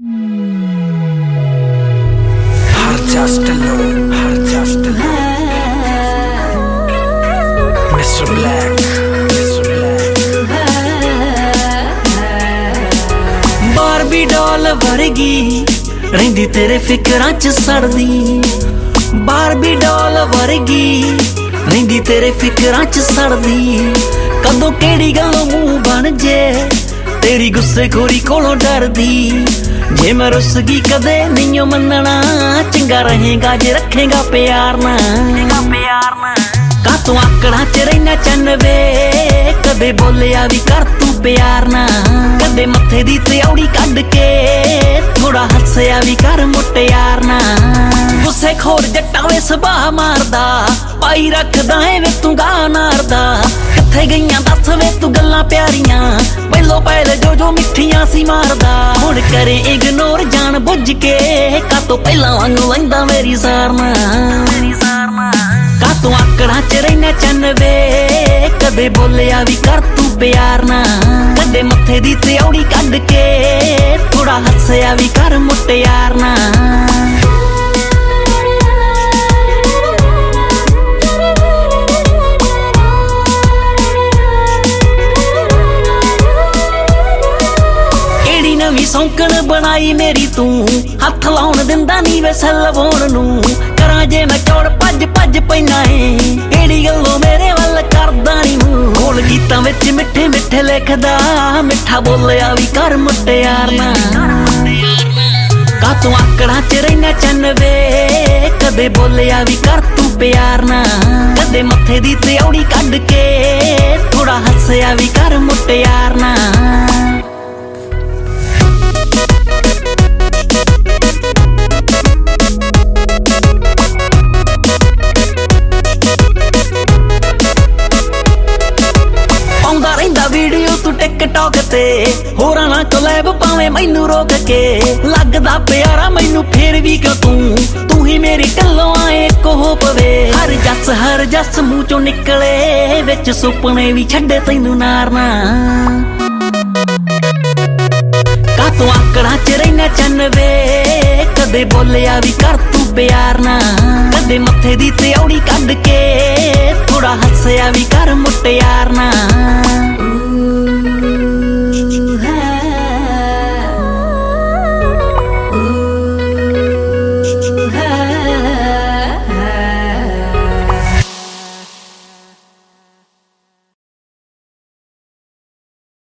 Just alone, Mr. Black, Barbie doll वर्गी रहिंदी तेरे फिकरां च सड़दी, बार्बी डॉल वर्गी रहिंदी तेरे फिकरां च सड़दी। कदों केड़ी गल्लों मूंह बन जे तेरी गुस्सेखोरी कोलों डरदी। जे मैं रुस गई कदे नहीं मनना, चंगा रहेगा जे रखेगा प्यार ना। कातों आकड़ा च रहना चन्न वे, कदे बोलिया भी कर तू प्यार ना। कदे मत्थे दी त्योड़ी कड के थोड़ा हस्या भी कर मुटियार ना। गुस्से खोर जट्टा वे सुभाह मारदा, पाई रखदा है वे तू गा नारदा। किथे गईयां दस वे तू गल्लां प्यारियां, पहलो पहले जो मिठियां सी मारदा। हुण करे इग्नोर जान बुझ के, कातों पहला वांगू लैंदा मेरी सारना। कातों आकड़ा च रहना चन्न वे, कदे बोलिया भी कर तू प्यार ना। कदे मत्थे दी त्योड़ी कड के थोड़ा हस्या भी कर मुटियार ना। नवी सौंकण बनाई मेरी तू, हथ लाउण दिंदा नी वे सलवाउण नू। करां जे मैं चौड़ भज भज पैना है, केड़ी गल्लों मेरे वल करदा नी मूंह। बोल गीतां विच मिठे मिठे लिखदा, मिठा बोलिया भी कर मुटियार ना। कातों आकड़ा च रहना चन्न वे, कदे बोलिया भी कर तू प्यार ना। कदे मत्थे दी त्योड़ी कड के थोड़ा हस्या भी कर मुटियार ना। वीडियो तू टिकटॉक ते होरां नाल कोलैब पावे मैनू रोक के। लगदा प्यारा मैनू फिर भी क्यों तू ही मेरी गल्लों आए कोह पवे। हर जस मूंह चों निकले, विच सुपने भी छड्डे तैनू नारना। कातों आकड़ा च रहना चन्न वे, कदे बोलिया भी कर तू प्यार ना। कदे मत्थे दी त्योड़ी कड के थोड़ा हस्या भी कर मुटियार ना।